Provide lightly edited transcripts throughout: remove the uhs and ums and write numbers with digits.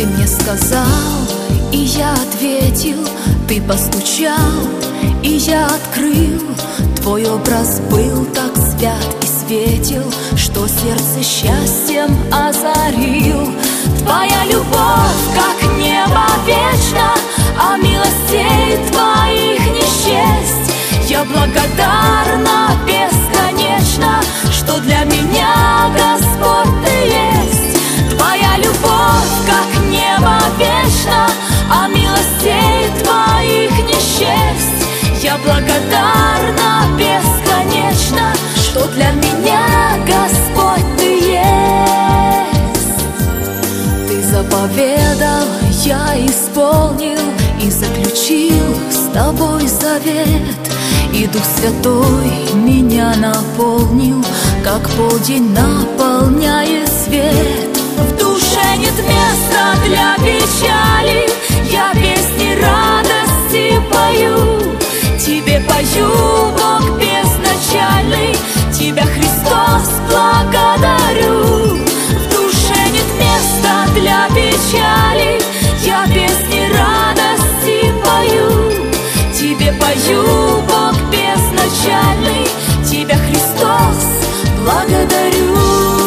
Ты мне сказал, и я ответил. Ты постучал, и я открыл. Твой образ был так свят и светил, что сердце счастьем озарил. Твоя любовь, как небо вечно, а милостей твоих не счесть. Я благодарна бесконечно, что для меня, Господь, Ты есть. Твоя любовь, как небо вечно, а милостей твоих не счесть. Я благодарна бесконечно, что для меня, Господь, Ты есть. Ты заповедал, я исполнил и заключил с Тобой завет. И Дух Святой меня наполнил, как полдень наполняет свет. В душе нет места для печали, я песни радости пою. Тебе пою, Бог безначальный, Тебя, Христос, благодарю. В душе нет места для печали, я песни радости пою. Тебе пою, Бог безначальный, Тебя, Христос, благодарю.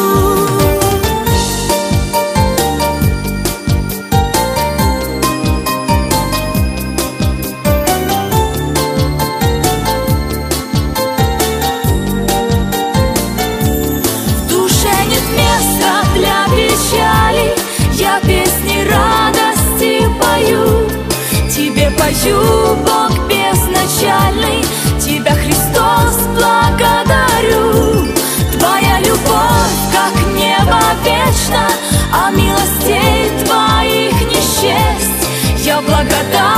Я песни радости пою. Тебе пою, Бог безначальный, Тебя, Христос, благодарю. Твоя любовь, как небо вечно, а милостей твоих не счесть. Я благодарна